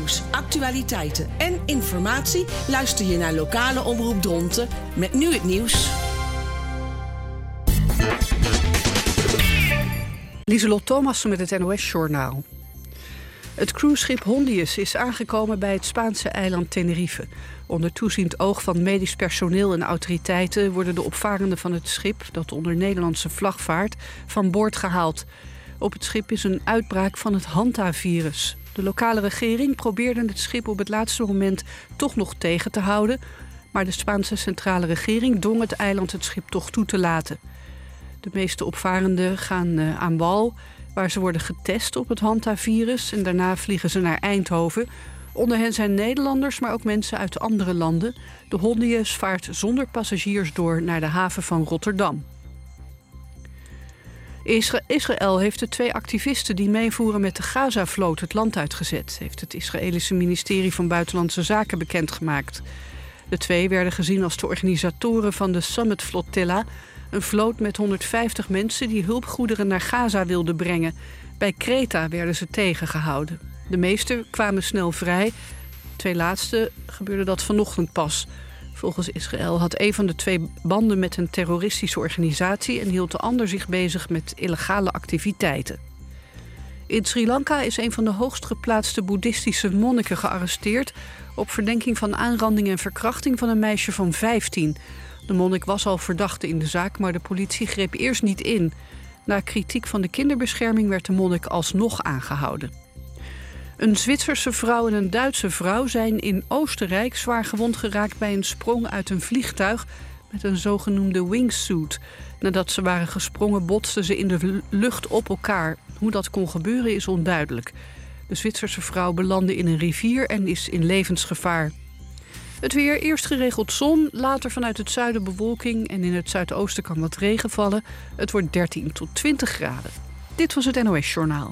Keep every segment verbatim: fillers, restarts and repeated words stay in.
Nieuws, actualiteiten en informatie luister je naar lokale omroep Dronten met nu het nieuws. Lieselot Thomassen met het N O S-journaal. Het cruiseschip Hondius is aangekomen bij het Spaanse eiland Tenerife. Onder toeziend oog van medisch personeel en autoriteiten worden de opvarenden van het schip, dat onder Nederlandse vlag vaart, van boord gehaald. Op het schip is een uitbraak van het Hanta-virus. De lokale regering probeerde het schip op het laatste moment toch nog tegen te houden, maar de Spaanse centrale regering dwong het eiland het schip toch toe te laten. De meeste opvarenden gaan uh, aan wal, waar ze worden getest op het Hanta-virus en daarna vliegen ze naar Eindhoven. Onder hen zijn Nederlanders, maar ook mensen uit andere landen. De Hondius vaart zonder passagiers door naar de haven van Rotterdam. Israël heeft de twee activisten die meevoeren met de Gaza-vloot het land uitgezet, heeft het Israëlische ministerie van Buitenlandse Zaken bekendgemaakt. De twee werden gezien als de organisatoren van de Summit Flotilla, een vloot met honderdvijftig mensen die hulpgoederen naar Gaza wilden brengen. Bij Kreta werden ze tegengehouden. De meesten kwamen snel vrij. Twee laatste gebeurde dat vanochtend pas. Volgens Israël had een van de twee banden met een terroristische organisatie en hield de ander zich bezig met illegale activiteiten. In Sri Lanka is een van de hoogst geplaatste boeddhistische monniken gearresteerd op verdenking van aanranding en verkrachting van een meisje van vijftien. De monnik was al verdachte in de zaak, maar de politie greep eerst niet in. Na kritiek van de kinderbescherming werd de monnik alsnog aangehouden. Een Zwitserse vrouw en een Duitse vrouw zijn in Oostenrijk zwaar gewond geraakt bij een sprong uit een vliegtuig met een zogenoemde wingsuit. Nadat ze waren gesprongen botsten ze in de lucht op elkaar. Hoe dat kon gebeuren is onduidelijk. De Zwitserse vrouw belandde in een rivier en is in levensgevaar. Het weer, eerst geregeld zon, later vanuit het zuiden bewolking en in het zuidoosten kan wat regen vallen. Het wordt dertien tot twintig graden. Dit was het N O S-journaal.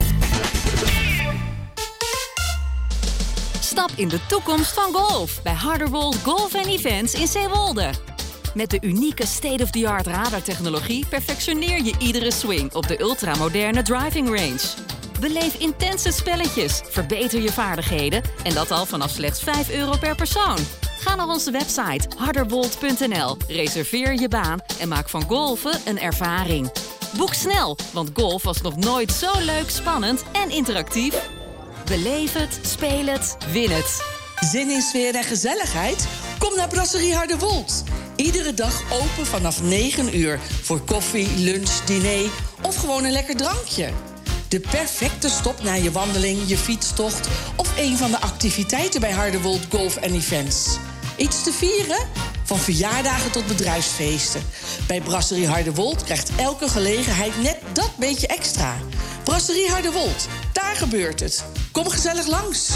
Stap in de toekomst van golf bij Harderwold Golf and Events in Zeewolde. Met de unieke state-of-the-art radartechnologie perfectioneer je iedere swing op de ultramoderne driving range. Beleef intense spelletjes, verbeter je vaardigheden en dat al vanaf slechts vijf euro per persoon. Ga naar onze website harderwold punt n l, reserveer je baan en maak van golfen een ervaring. Boek snel, want golf was nog nooit zo leuk, spannend en interactief. Beleef het, speel het, win het. Zin in sfeer en gezelligheid? Kom naar Brasserie Harderwold. Iedere dag open vanaf negen uur voor koffie, lunch, diner of gewoon een lekker drankje. De perfecte stop na je wandeling, je fietstocht of een van de activiteiten bij Harderwold Golf and Events. Iets te vieren? Van verjaardagen tot bedrijfsfeesten. Bij Brasserie Harderwold krijgt elke gelegenheid net dat beetje extra. Brasserie Harderwold, daar gebeurt het. Kom gezellig langs.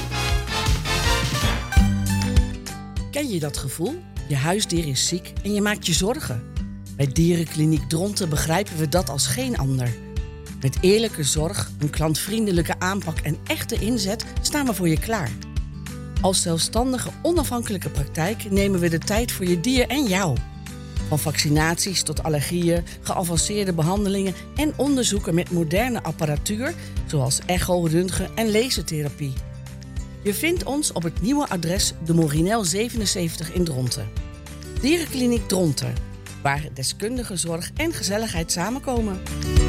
Ken je dat gevoel? Je huisdier is ziek en je maakt je zorgen. Bij Dierenkliniek Dronten begrijpen we dat als geen ander. Met eerlijke zorg, een klantvriendelijke aanpak en echte inzet staan we voor je klaar. Als zelfstandige, onafhankelijke praktijk nemen we de tijd voor je dier en jou. Van vaccinaties tot allergieën, geavanceerde behandelingen en onderzoeken met moderne apparatuur, zoals echo, röntgen en lasertherapie. Je vindt ons op het nieuwe adres de Morinel zevenenzeventig in Dronten. Dierenkliniek Dronten, waar deskundige zorg en gezelligheid samenkomen.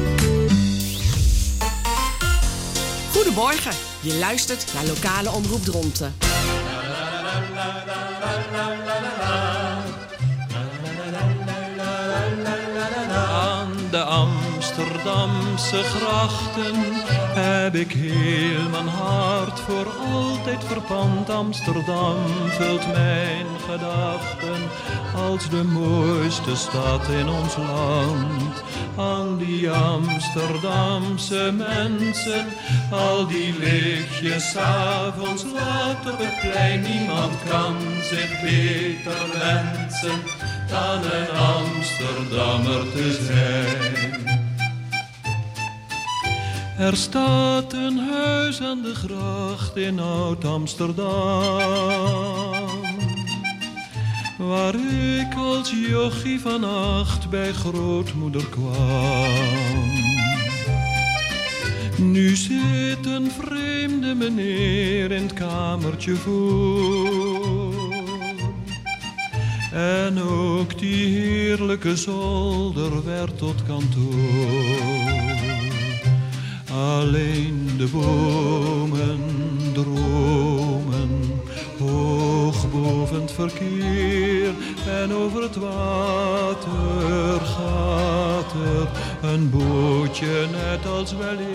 Goedemorgen, je luistert naar lokale omroep Dronten. Aan de Amsterdamse grachten heb ik heel mijn hart voor altijd verpand. Amsterdam vult mijn gedachten als de mooiste stad in ons land. Aan die Amsterdamse mensen, al die lichtjes 's avonds laat op het plein. Niemand kan zich beter wensen dan een Amsterdammer te zijn. Er staat een huis aan de gracht in Oud-Amsterdam, waar ik als jochie van acht bij grootmoeder kwam. Nu zit een vreemde meneer in het kamertje voor. En ook die heerlijke zolder werd tot kantoor. Alleen de bomen dromen hoog boven het verkeer. En over het water gaat er een bootje net als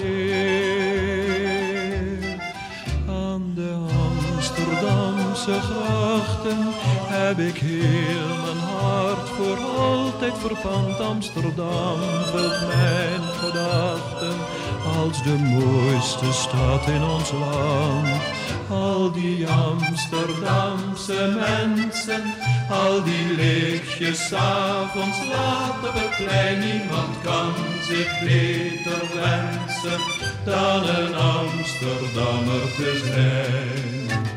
weleer. Aan de Amsterdamse grachten heb ik heel mijn hart voor altijd verpand. Amsterdam vult mijn gedachten als de mooiste stad in ons land. Al die Amsterdamse mensen, al die lichtjes 's avonds laat op het plein. Niemand kan zich beter wensen dan een Amsterdammer te zijn.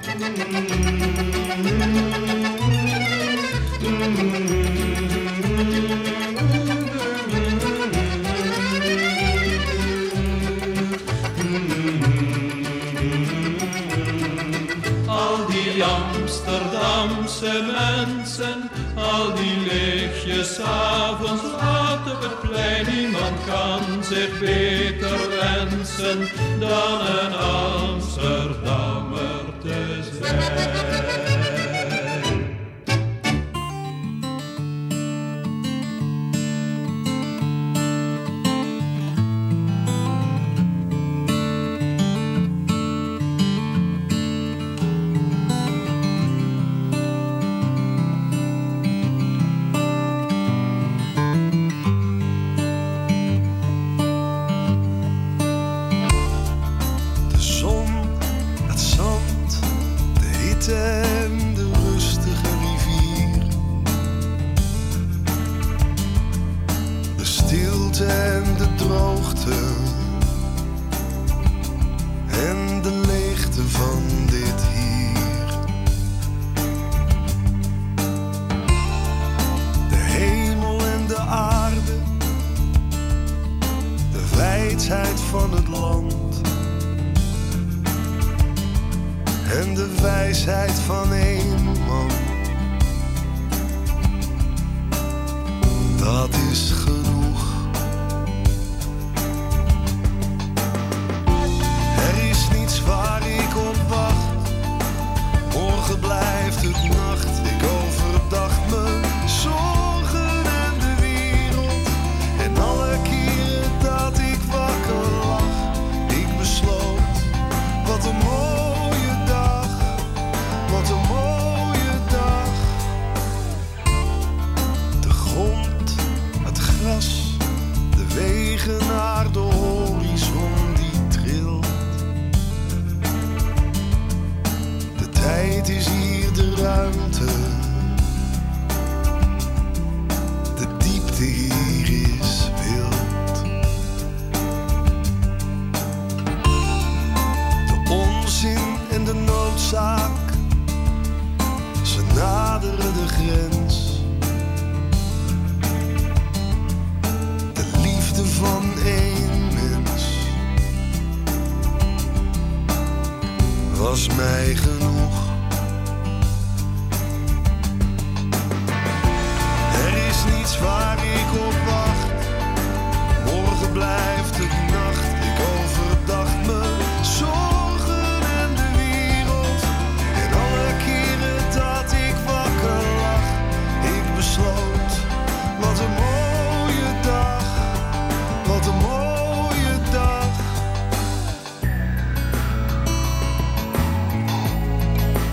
Amsterdamse mensen, al die lichtjes 's avonds laat op het plein. Niemand kan zich beter wensen dan een Amsterdammer te zijn. En de rustige rivier, de stilte en de droogte en de leegte van dit hier. De hemel en de aarde, de wijdheid van het land en de wijsheid van één man. Dat is genoeg. Er is niets waar ik op wacht. Morgen blijft het nacht. Ik overdag mijn zorgen en de wereld. En alle keren dat ik wakker lag, ik besloot, wat een mooie dag. Wat een mooie dag. De grond, het gras, de wegen naar de horizon die trilt. De tijd is hier de ruimte. De diepte hier is wild. De onzin en de noodzaak, ze naderen de grens. De liefde van één mens was mij genoeg. Er is niets waar ik op wacht. Morgen blijft het nacht. Ik overdag mijn zorgen en de wereld. En alle keren dat ik wakker lag, ik besloot, wat een mooie dag. Wat een mooie dag.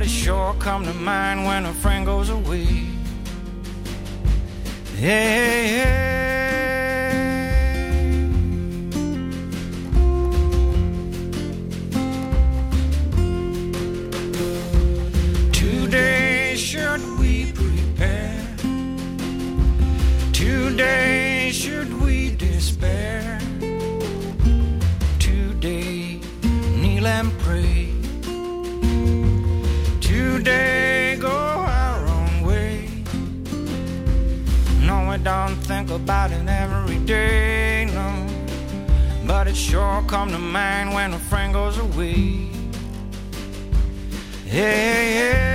but it sure come to mind when a friend goes away. Hey, hey. Today should we prepare? Today should we despair? Today kneel and pray. Today go our own way. No, we don't think about it every day, no. But it sure come to mind when a friend goes away. Hey, hey.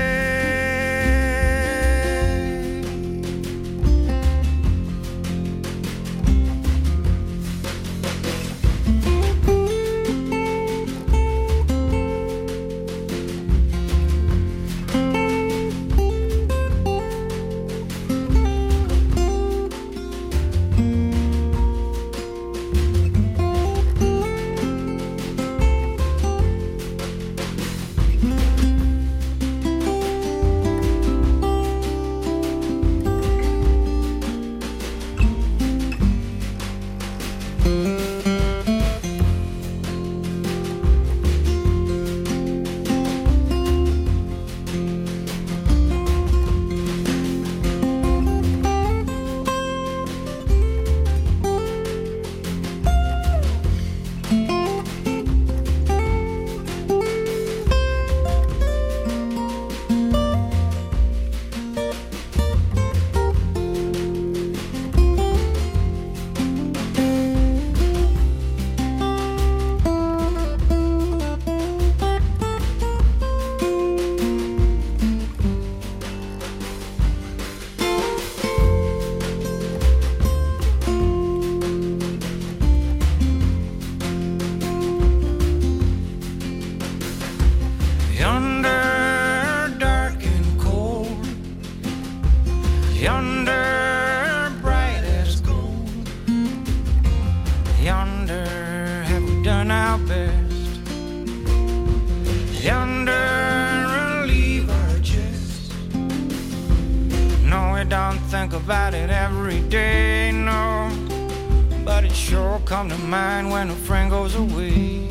About it every day, no. But it sure come to mind when a friend goes away.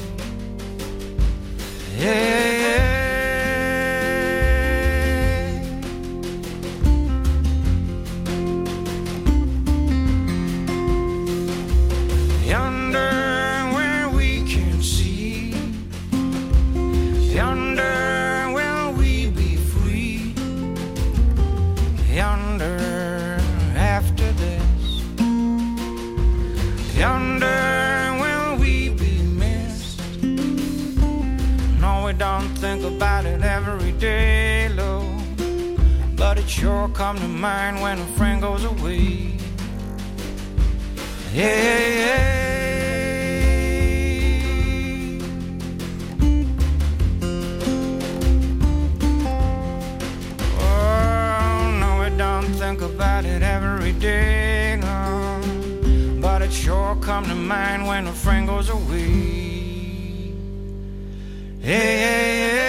Hey, hey. Yonder where we can see, yonder will we be free, yonder after this, yonder will we be missed. No, we don't think about it every day, Lord, but it sure come to mind when a friend goes away. Hey, hey. Think about it every day, no. But it sure come to mind when a friend goes away. Hey, hey, hey.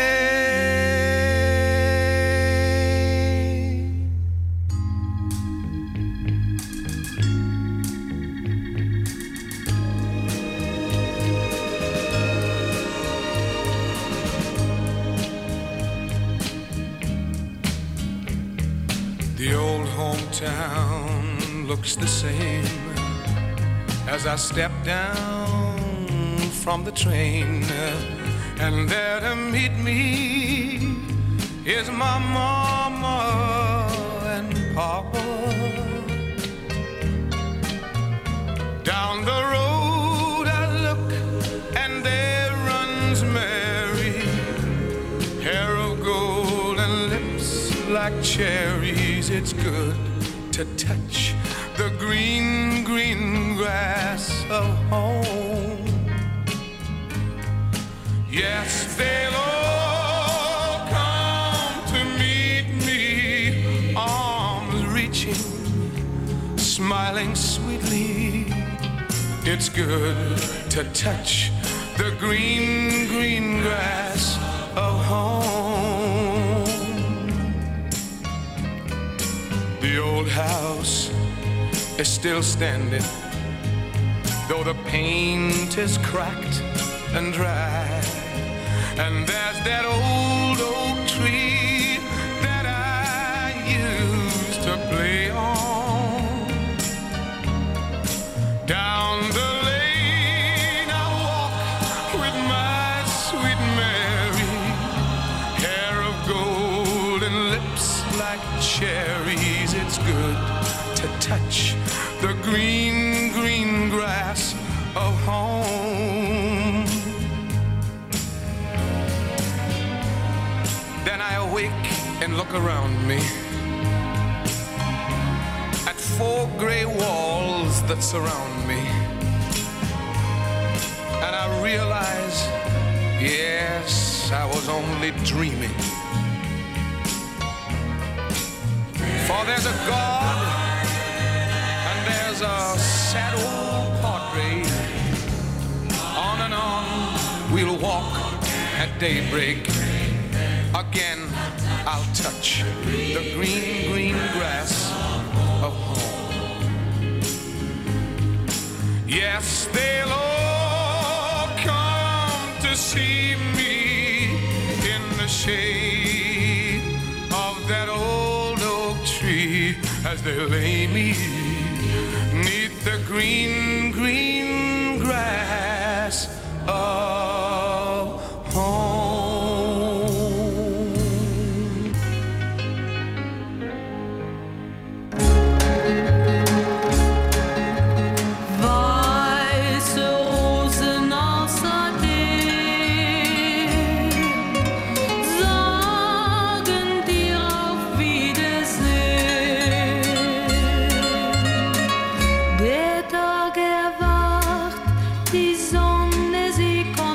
The old hometown looks the same as I step down from the train, and there to meet me is my mama and papa. Down the road I look and there runs Mary, hair of gold and lips like cherries. It's good to touch the green, green grass of home. Yes, they'll all come to meet me, arms reaching, smiling sweetly. It's good to touch the green, green grass of home. The old house is still standing, though the paint is cracked and dry. And there's that old oak tree that I used to play on. Down the lane I walk with my sweet Mary, hair of gold and lips like cherries. It's good to touch the green, green grass of home. Then I awake and look around me at four gray walls that surround me, and I realize, yes, I was only dreaming. For there's a God and there's a sad old portrait. On and on we'll walk at daybreak. Again I'll touch the green, green grass of home. Yes, they'll all come to see me in the shade of that old oak tree as they lay me 'neath the green, green grass of home. Der Tag erwacht, die Sonne, sie kommt.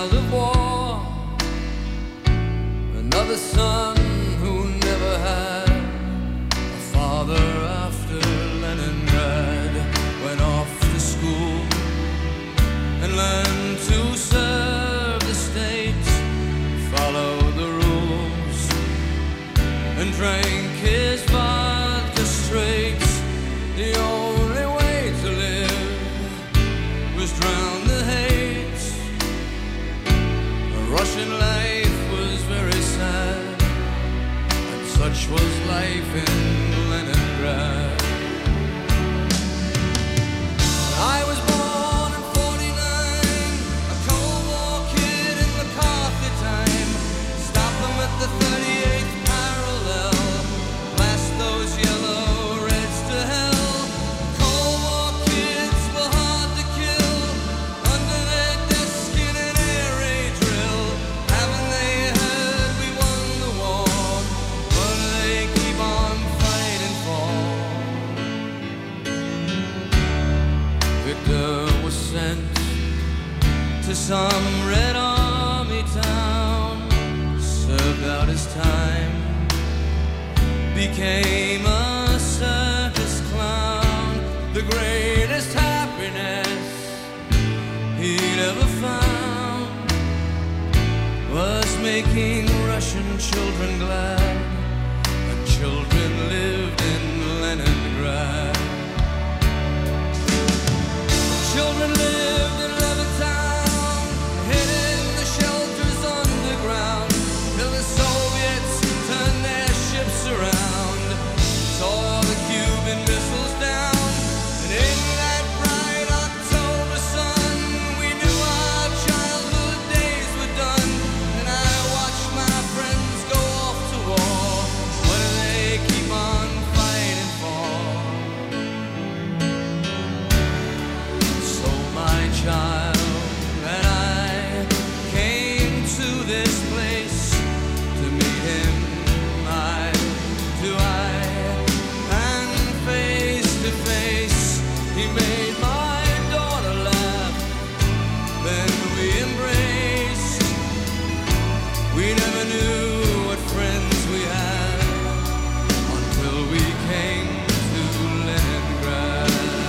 child of war, another son who never had a father after Leningrad. Went off to school and learned to serve the state, follow the rules, and drank his vodka straight. The only way to live was drown the hate. A Russian life was very sad, and such was life in Leningrad. I was born in forty-nine, a Cold War kid in McCarthy time. Stop them at the thirty-eighth parallel, blast those yellow reds to hell. Cold War kids were hard to kill, under their desk in an air raid drill. Haven't they heard we won the war? What do they keep on fighting for? Victor was sent to some Red Army town, served out his time, became a circus clown. The greatest happiness he'd ever found was making Russian children glad, and children lived in Leningrad. Children lived in Levittown, hidden in the shelters underground, till the Soviets turned their ships around, tore the Cuban missiles down. And in that bright October sun, we knew our childhood days were done. And I watched my friends go off to war. What do they keep on fighting for? So my child and I came to this place to meet him eye to eye and face to face. He made my daughter laugh, then we embraced. We never knew what friends we had until we came to Leningrad.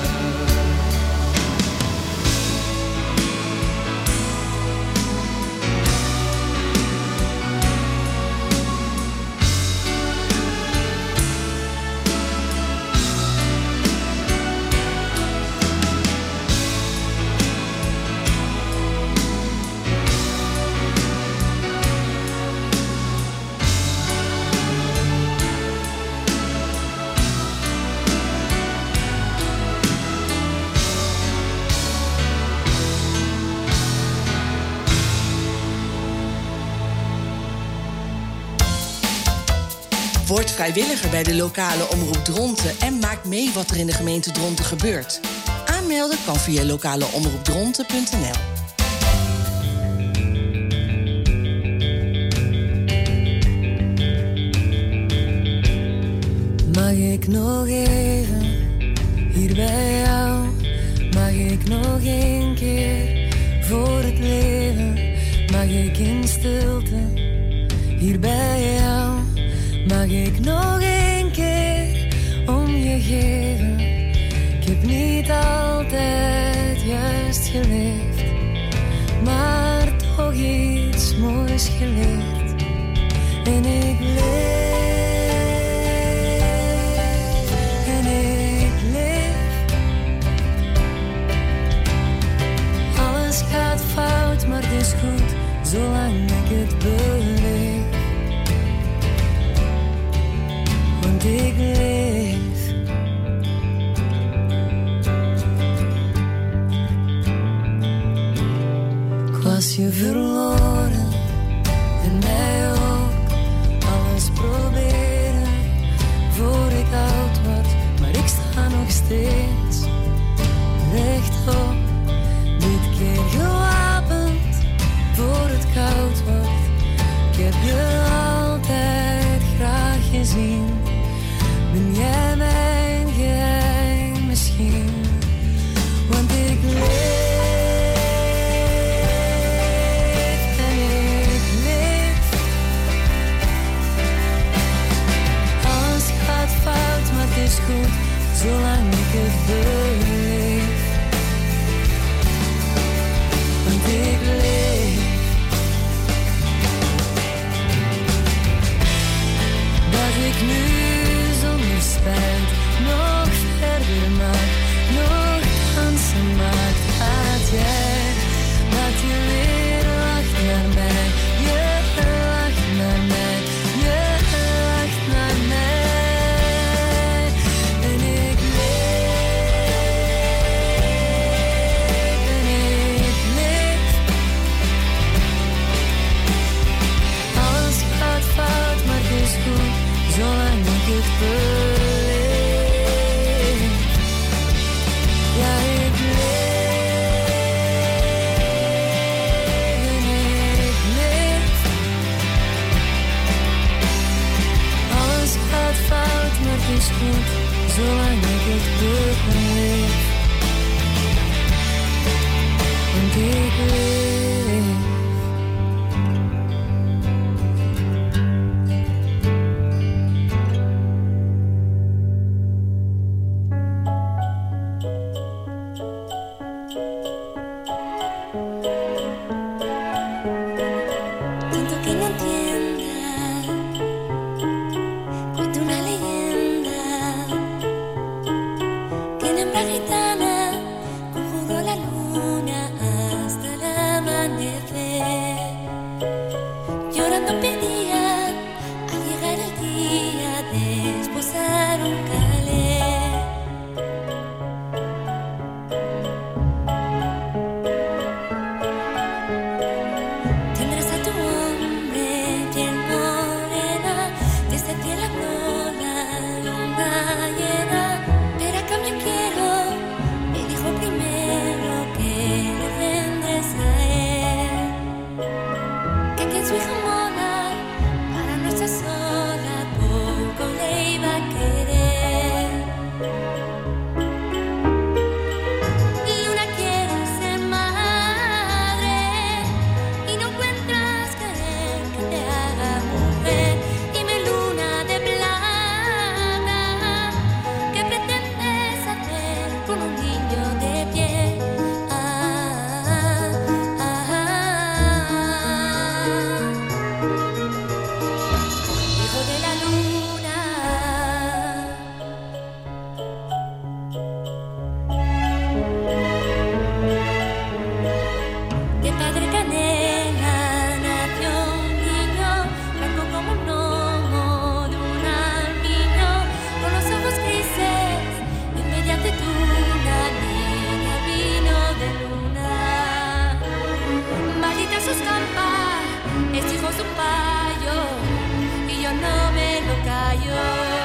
Word vrijwilliger bij de lokale omroep Dronten en maak mee wat er in de gemeente Dronten gebeurt. Aanmelden kan via lokaleomroepdronten punt n l. Mag ik nog even hier bij jou? Mag ik nog één keer voor het leven? Mag ik in stilte hier bij jou? Mag ik nog één keer om je geven? Ik heb niet altijd juist geleefd, maar toch iets moois geleerd. En ik leef. Gaat fout, maar het is goed, zolang ik het beleef. Want ik leef. Ik was je verloren en mij ook. Alles proberen voor ik oud word, maar ik sta nog steeds rechtop. Dit keer gewapend voor het koud wordt. Ik heb je altijd graag gezien. Ben jij mijn geheim misschien? Want ik leef. amanecer. Llorando pedían a llegar el día de esposar un calé. Tendrás a tu hombre piel morena, desde piel la luna, luna llena. Pero a cambio quiero, me dijo primero, que le vendres a él. Que quien su hija mola, para nuestra sola, poco le iba a querer. Luna quiere ser madre y no encuentras querer que te haga mujer. Dime, luna de plata, ¿qué pretendes hacer con un niño de piel? Ah, ah, ah. Hijo de la luna. De padre canela nació un niño, blanco como un gnomo de un albino, con los ojos grises y en media aceituna, niña vino de luna. Maldita sus campas, es hijo de un payo, y yo no me lo callo.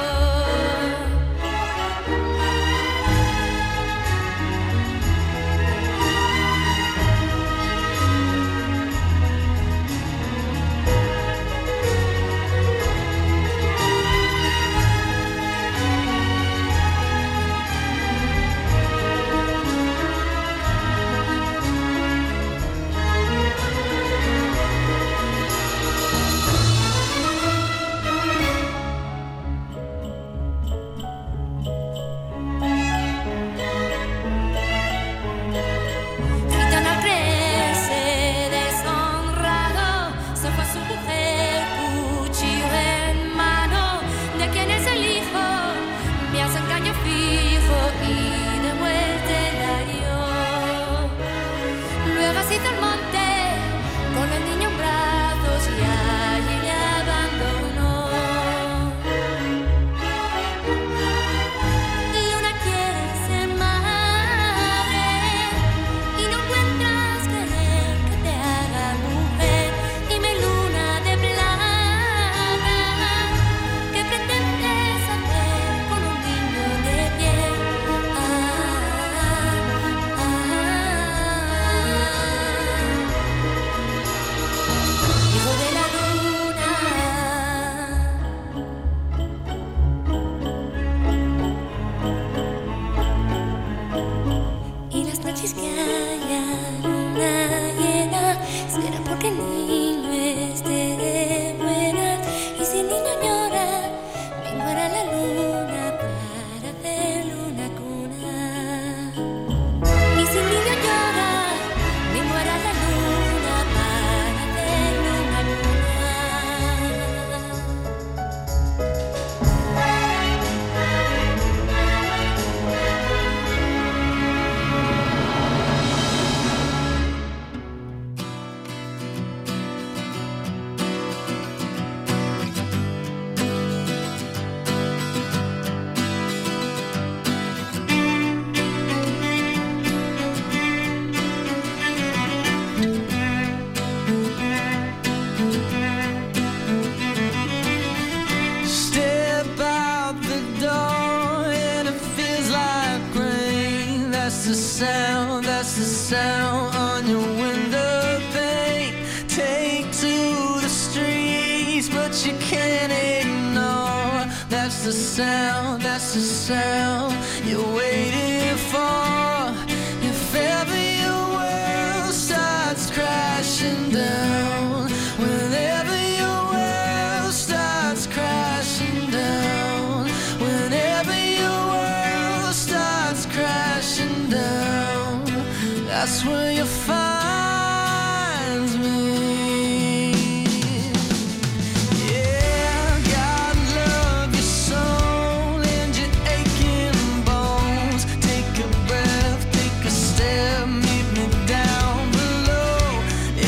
Gitano al creerse deshonrado, se fue a su mujer, cuchillo en mano. ¿De quién es el hijo? Me hace engaño fijo y de muerte la dio. Luego se hizo el monte con el niño en brazos y allí le abandonó. Luna quiere ser madre y no encuentras querer que te haga mujer. Dime, luna de plata, ¿qué pretendes hacer con un niño de piel? Ah, ah, ah. Hijo de la luna. Y las noches que haya luna llena, será porque el niño esté de buenas. Y si el niño llora, vengo a la luna para hacerle una cuna. Y si el niño llora, vengo a la luna para hacerle una cuna. Step out the door and it feels like rain. That's the sound, that's the sound on your window pane. Take to the streets, but you can't ignore. That's the sound, that's the sound you're waiting for. If ever your world starts crashing down, whenever your world starts crashing down, whenever your world starts crashing down, that's where you find me. Yeah, God love your soul and your aching bones. Take a breath, take a step, meet me down below.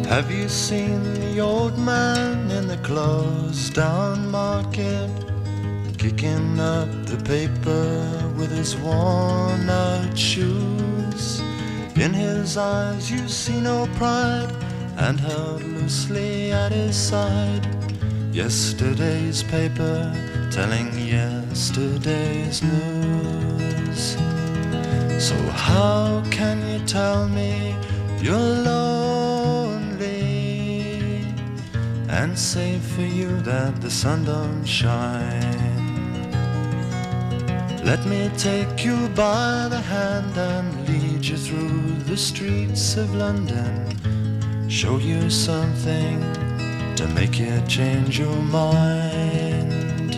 Have you seen the old man in the closed down market, kicking up the paper with his worn out shoes? In his eyes you see no pride, and held loosely at his side yesterday's paper telling yesterday's news. So how can you tell me you're lonely and say for you that the sun don't shine? Let me take you by the hand and lead you through the streets of London, show you something to make you change your mind.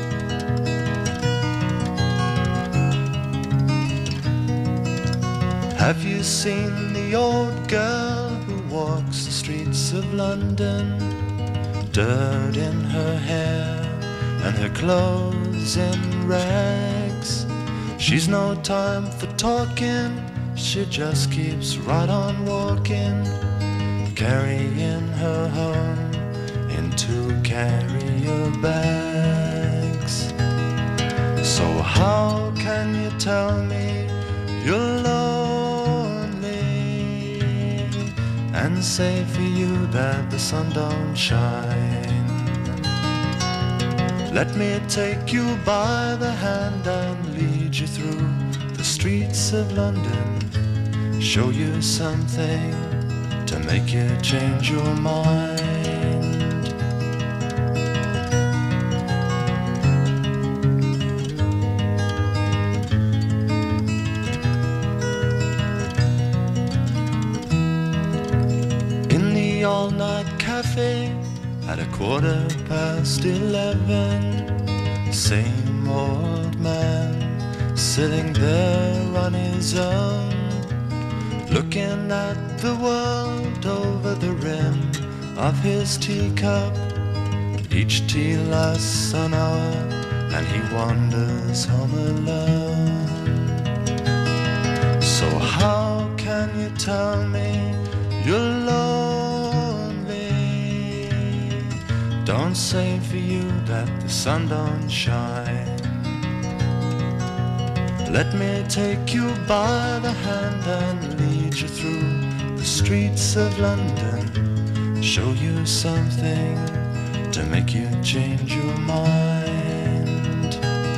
Have you seen the old girl who walks the streets of London, dirt in her hair and her clothes in rags? She's no time for talking, she just keeps right on walking, carrying her home in two carrier bags. So how can you tell me you're lonely and say for you that the sun don't shine? Let me take you by the hand and lead you through the streets of London, show you something to make you change your mind. In the all-night cafe at a quarter past eleven, same old man sitting there on his own, looking at the world over the rim of his teacup. Each tea lasts an hour and he wanders home alone. So how can you tell me you're lonely? Don't say for you that the sun don't shine. Let me take you by the hand and lead you through the streets of London, show you something to make you change your mind.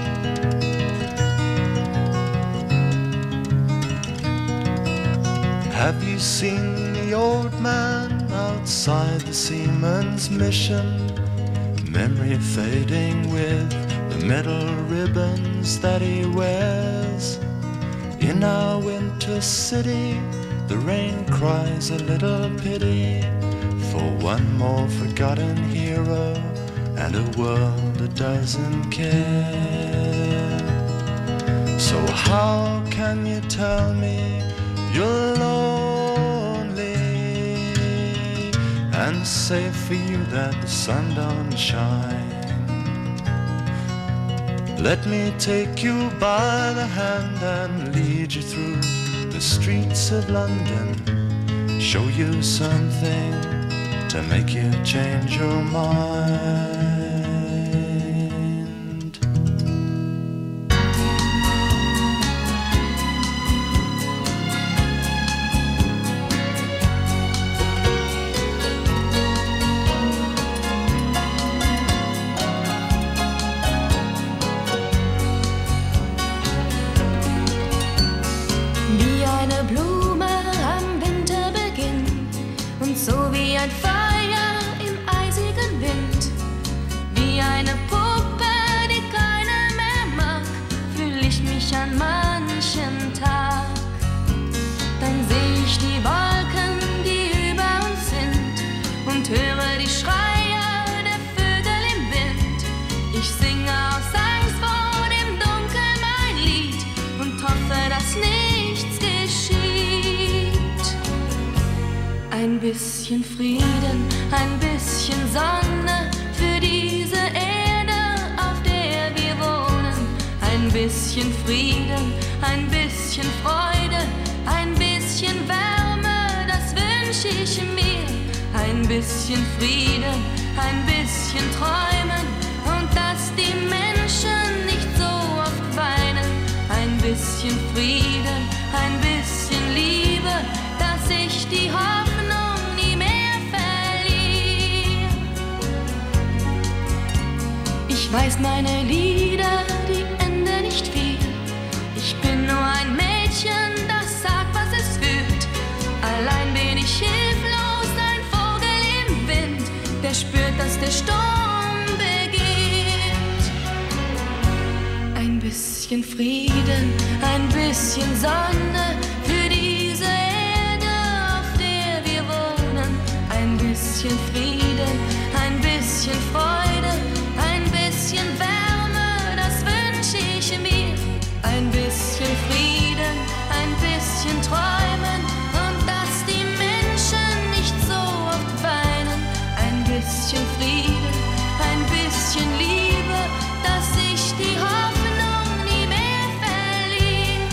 Have you seen the old man outside the Seaman's Mission, memory fading with the metal ribbons that he wears? In our winter city, the rain cries a little pity for one more forgotten hero and a world that doesn't care. So how can you tell me you're lonely and say for you that the sun don't shine? Let me take you by the hand and lead you through the streets of London, show you something to make you change your mind. Ein bisschen Frieden, ein bisschen Sonne für diese Erde, auf der wir wohnen. Ein bisschen Frieden, ein bisschen Freude, ein bisschen Wärme, das wünsche ich mir. ein bisschen Frieden, ein bisschen träumen und dass die Menschen nicht so oft weinen. Ein bisschen Frieden, ein bisschen Liebe, dass ich die Hoffnung nie mehr verliere. Ich weiß, meine Lieder, die enden nicht viel. Ich bin nur ein Mädchen, das sagt, was es fühlt. Allein bin ich hilflos, ein Vogel im Wind, der spürt, dass der Sturm beginnt. Ein bisschen Frieden, ein bisschen Sonne für diese Erde, auf der wir wohnen. Ein bisschen Frieden, ein bisschen Freude, ein bisschen Wärme, das wünsche ich mir. Ein bisschen Frieden, ein bisschen Träumen und dass die Menschen nicht so oft weinen. Ein bisschen Frieden, ein bisschen Liebe, dass ich die Hoffnung nie mehr verliere.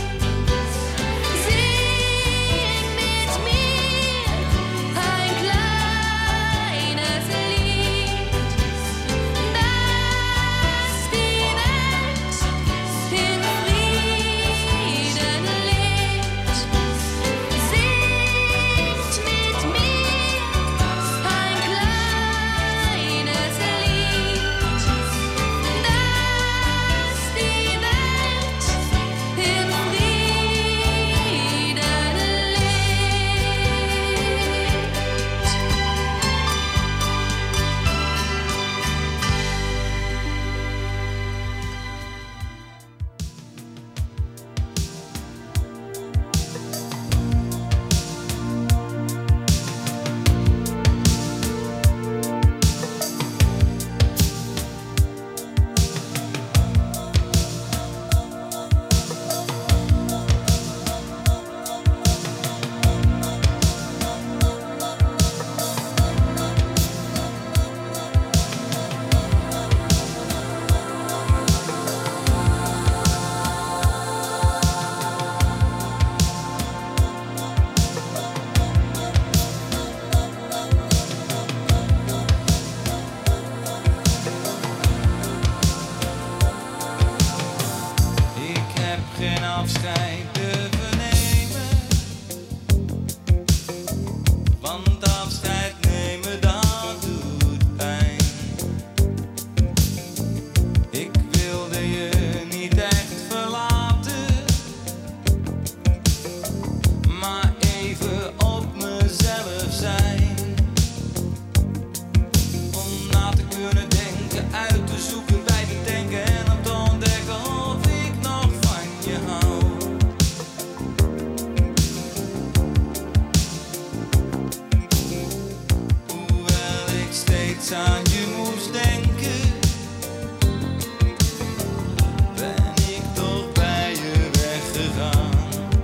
Sing mit mir ein kleines Lied, dass die Welt in Frieden lebt. Singt mit mir ein kleines Lied, dass die Welt in Frieden Ik heb geen afscheid durven nemen, want afscheid nemen dat doet pijn. Ik wilde je niet echt verlaten, maar even op mezelf zijn. Om na te kunnen denken, uit te zoeken, bij te denken en om te ontdekken of ik nog van je hou. Hoewel ik steeds aan je moest denken, ben ik toch bij je weggegaan.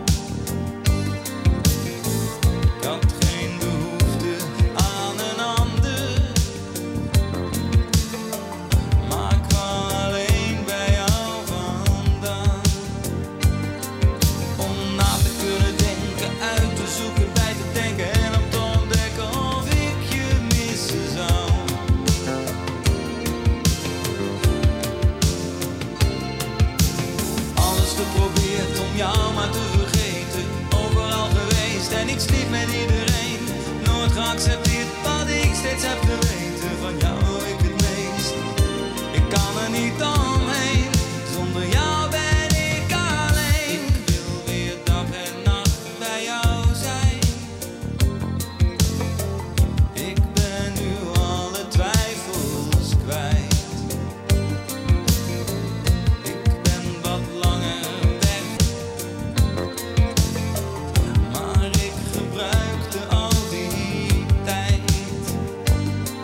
Ik had geen behoefte aan een ander, maar ik kwam alleen bij jou vandaan. Om na te kunnen denken, uit te zoeken, bij te denken en om te ontdekken of ik je missen zou. Alles geprobeerd om jou maar te vergeten, overal geweest en ik sliep met iedereen. Nooit geaccepteerd wat ik steeds heb geweten, van jou hou ik het meest. Ik kan er niet omheen, zonder jou ben ik alleen. Ik wil weer dag en nacht bij jou zijn. Ik ben nu alle twijfels kwijt. Ik ben wat langer weg, maar ik gebruikte al die tijd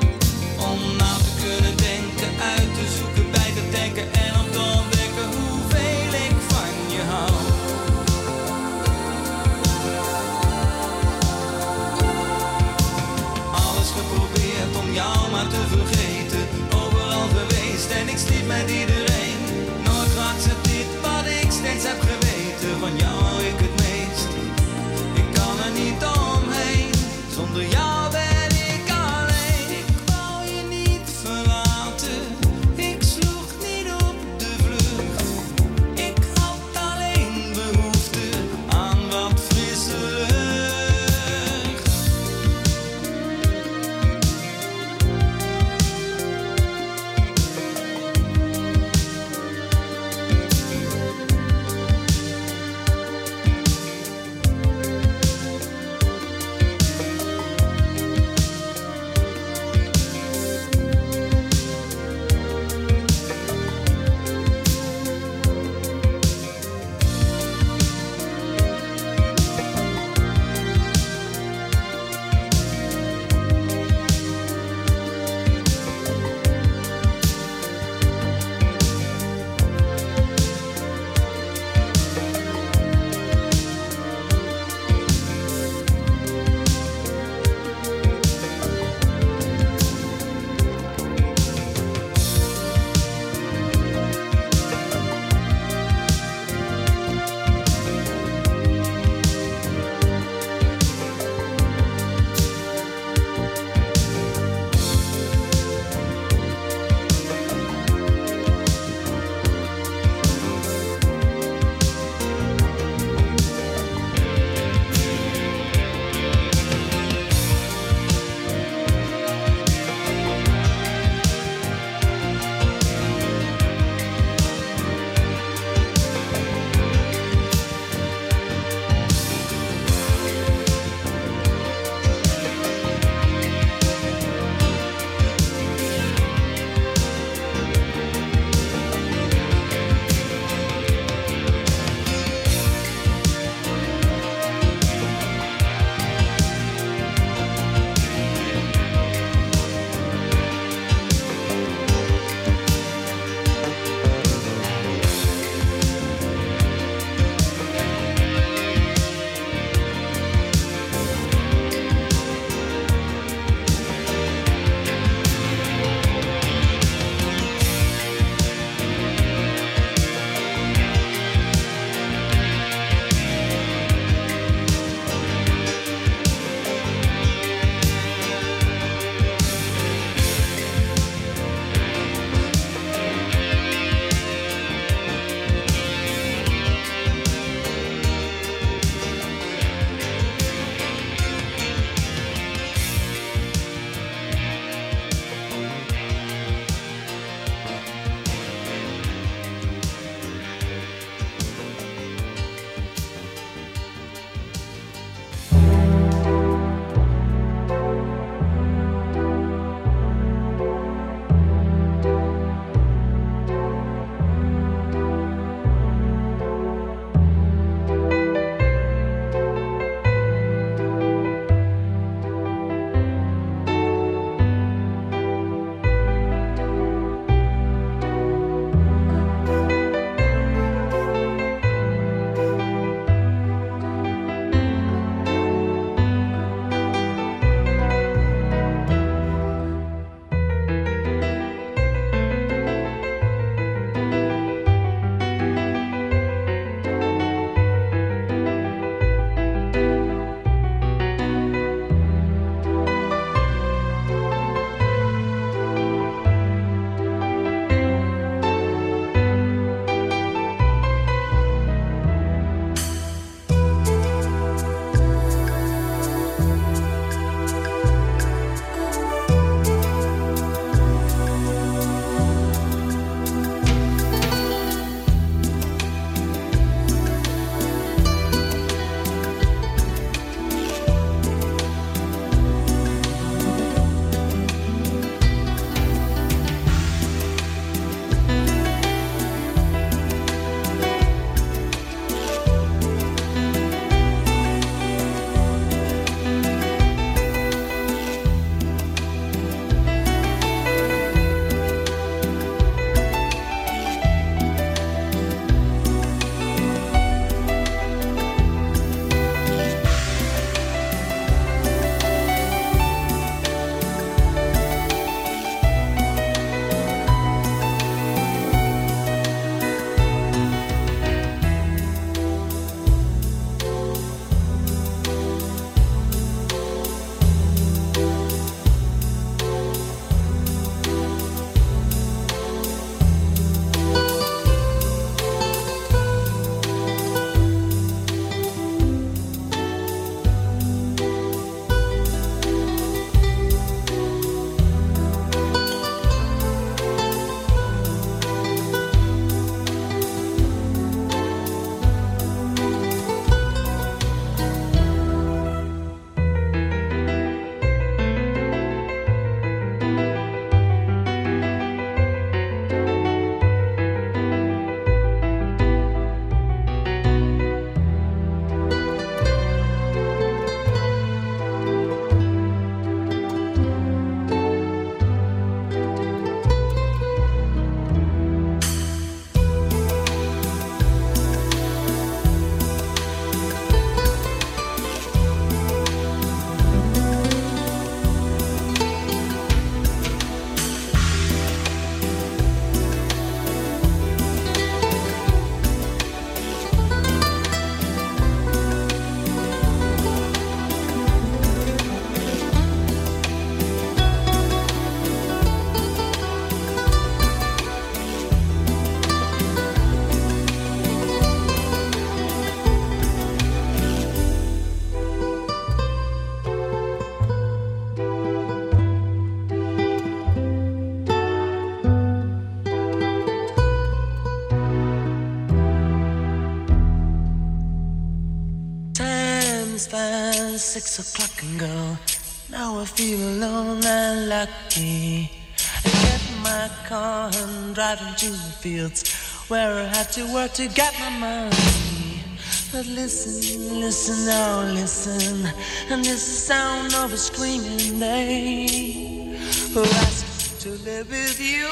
Living's fine, six o'clock and go. Now I feel alone and lucky. I get in my car and driving to the fields where I have to work to get my money. But listen, listen, now listen, and this is the sound of a screaming day who asks to live with you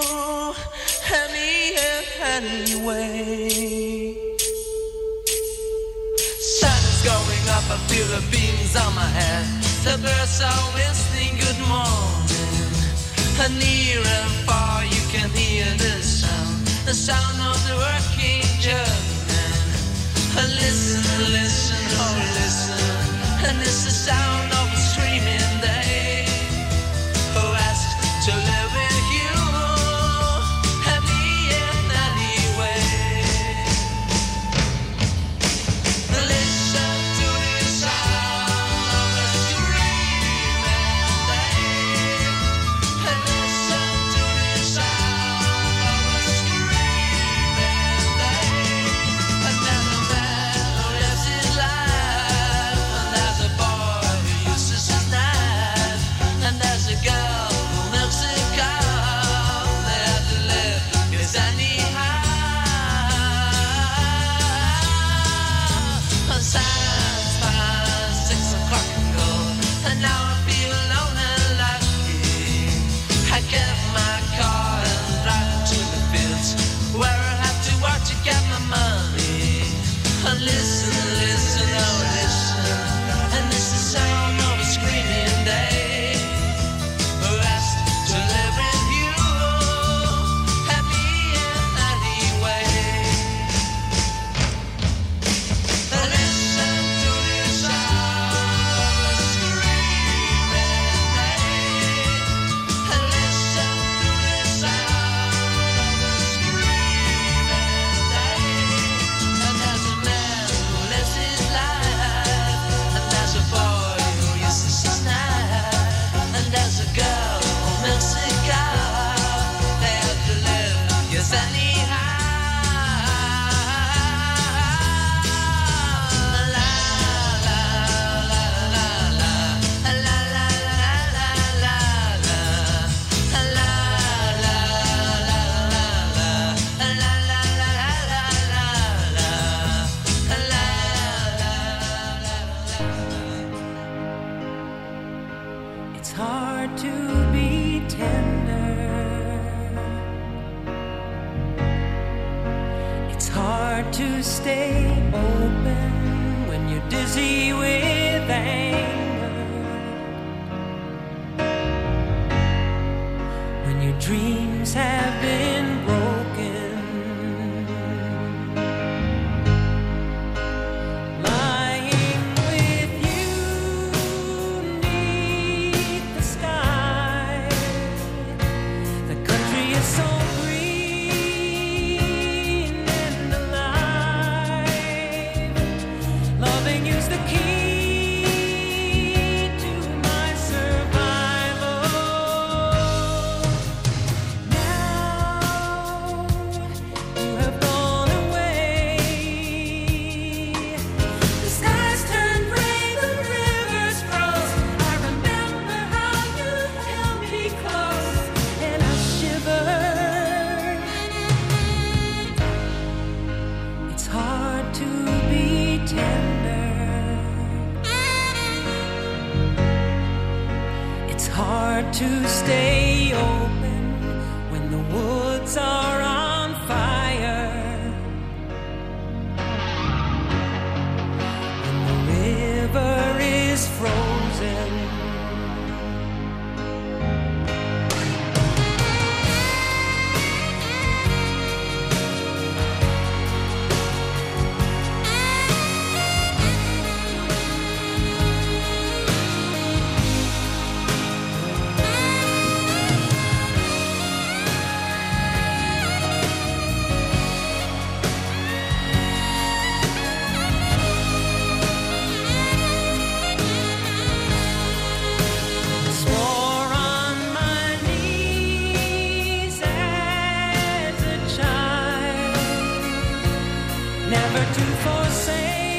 any anyway. Sun is going up, I feel the beams on my head. The birds are whistling good morning, and near and far you can hear the sound, the sound of the working journeyman. Listen, listen, oh listen, and it's the sound of a screaming day who asks to live with you and me in any way. Listen to the sound of a screaming day, and listen to the sound of a screaming day. And then a man who lives his life, and there's a boy who uses his knife, and there's a girl who milks a cow. They have to live, 'cause anyhow, signs past six o'clock ago, and now I feel alone and lucky. I get in my car and drive to the fields where I have to work to get my money. And listen, listen, oh listen, and this is the sound of a screaming day who asked to live with you and me in any way. Listen to the sound of a screaming day, and listen to the sound of a screaming day. And there's a man who lives his life, and there's a boy who uses his knife, and there's a girl who milks a cow. They have to live, yes anyhow. La la la la la, la la la la la, la la la la. It's hard to be tender. It's hard to stay open when you're dizzy with anger. When your dreams have been broken. Lying with you 'neath the sky. The country is so green and alive. Loving you's the key to my survival. Now you have gone away. The skies turn gray, the rivers froze. I remember how you held me close, and I shivered. It's hard to be tender. It's hard to stay open when the woods are on fire. When the river is frozen. never to forsake.